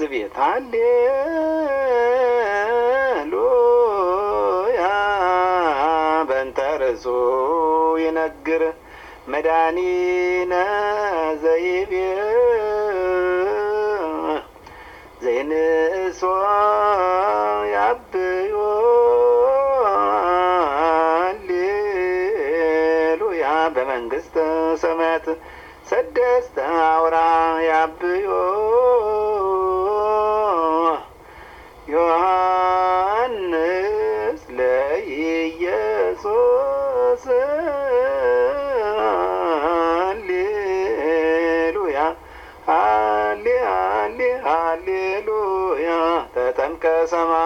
ቤት ሃሌሉያ በእንተ ርእሱ ይነግር መድኃኒነ ዘይቤ ዘይንእሶ ያብዮ ሃሌሉያ በመንግሥተ ሰማያት ሰደስተ አውራ ያብዮ ዮሐንስ ለኢየሱስ ሃሌሉያ ሃሌ ሃሌ ሃሌሉያ ተጠምቀ ሰማ